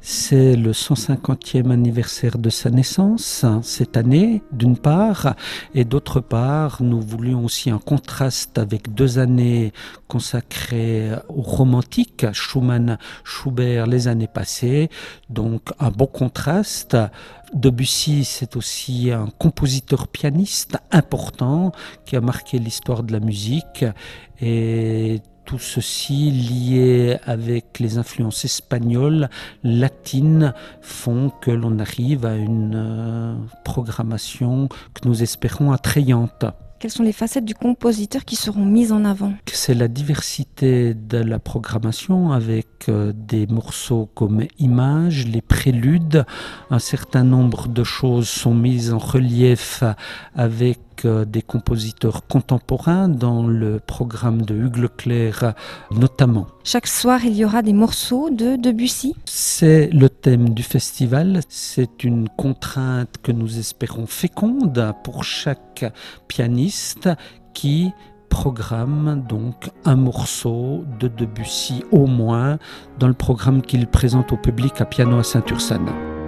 C'est le 150e anniversaire de sa naissance cette année, d'une part, et d'autre part, nous voulions aussi un contraste avec 2 années consacrées aux romantiques, Schumann, Schubert les années passées, donc un bon contraste. Debussy, c'est aussi un compositeur pianiste important qui a marqué l'histoire de la musique et tout ceci lié avec les influences espagnoles, latines, font que l'on arrive à une programmation que nous espérons attrayante. Quelles sont les facettes du compositeur qui seront mises en avant? C'est la diversité de la programmation avec des morceaux comme Images, les préludes. Un certain nombre de choses sont mises en relief avec des compositeurs contemporains dans le programme de Hugues Leclerc notamment. Chaque soir, il y aura des morceaux de Debussy. C'est le thème du festival. C'est une contrainte que nous espérons féconde pour chaque pianiste qui programme donc un morceau de Debussy au moins dans le programme qu'il présente au public à Piano à Saint-Ursanne.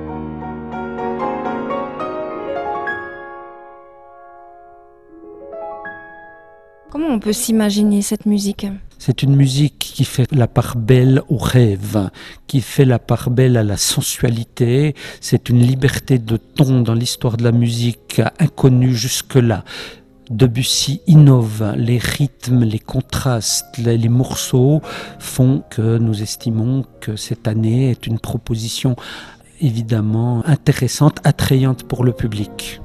Comment on peut s'imaginer cette musique? C'est une musique qui fait la part belle au rêve, qui fait la part belle à la sensualité. C'est une liberté de ton dans l'histoire de la musique inconnue jusque-là. Debussy innove, les rythmes, les contrastes, les morceaux font que nous estimons que cette année est une proposition évidemment intéressante, attrayante pour le public.